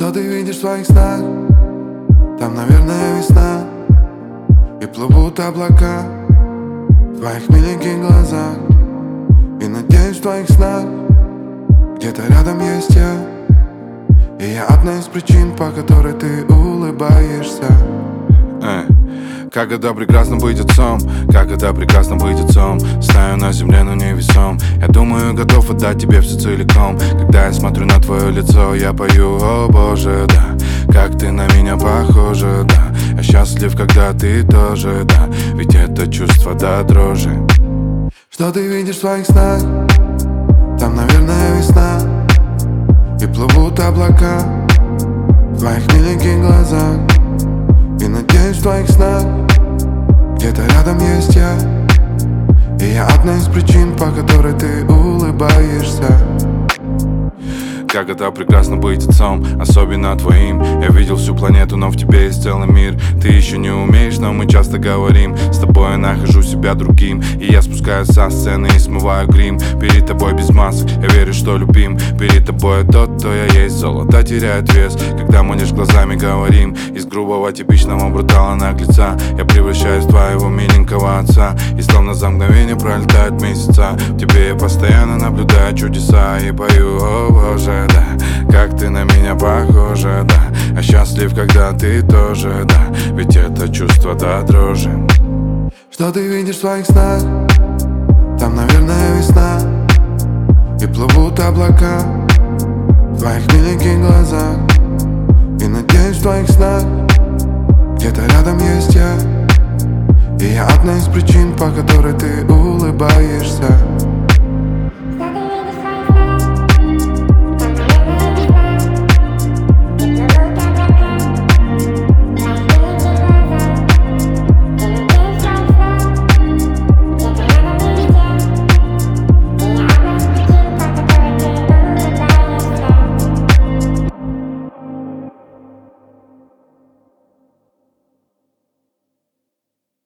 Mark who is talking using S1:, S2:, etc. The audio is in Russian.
S1: Что ты видишь в своих снах? Там, наверное, весна. И плывут облака в твоих миленьких глазах. И надеюсь, в твоих снах где-то рядом есть я. И я одна из причин, по которой ты улыбаешься.
S2: Как это прекрасно быть отцом, как это прекрасно быть отцом. Стою на земле, но невесом. Я думаю, готов отдать тебе все целиком. Когда я смотрю на твое лицо, я пою: о боже, да, как ты на меня похожа, да. Я счастлив, когда ты тоже, да, ведь это чувство до дрожи.
S1: Что ты видишь в своих снах? Там, наверное, весна. И плывут облака в твоих миленьких глазах. И надеюсь, в твоих снах где-то рядом есть я. И я одна из причин, по которой ты улыбаешься.
S2: Как это прекрасно быть отцом, особенно твоим. Я видел всю планету, но в тебе есть целый мир. Ты еще не умеешь, но мы часто говорим. С тобой я нахожу себя другим. И я спускаюсь со сцены и смываю грим. Перед тобой без масок, я верю, что любим. Перед тобой тот, кто я есть. Золото теряет вес, когда мы лишь глазами говорим. Из грубого типичного брутала наглеца я превращаюсь в твоего миленького отца. И словно за мгновение пролетают месяца. В тебе я постоянно наблюдаю чудеса. И пою: о боже, да, как ты на меня похожа, да. Я счастлив, когда ты тоже, да, ведь это чувство до дрожи.
S1: Что ты видишь в своих снах? Там, наверное, весна. И плывут облака в твоих миленьких глазах. И надеюсь, в твоих снах где-то рядом есть я. И я одна из причин, по которой ты улыбаешься.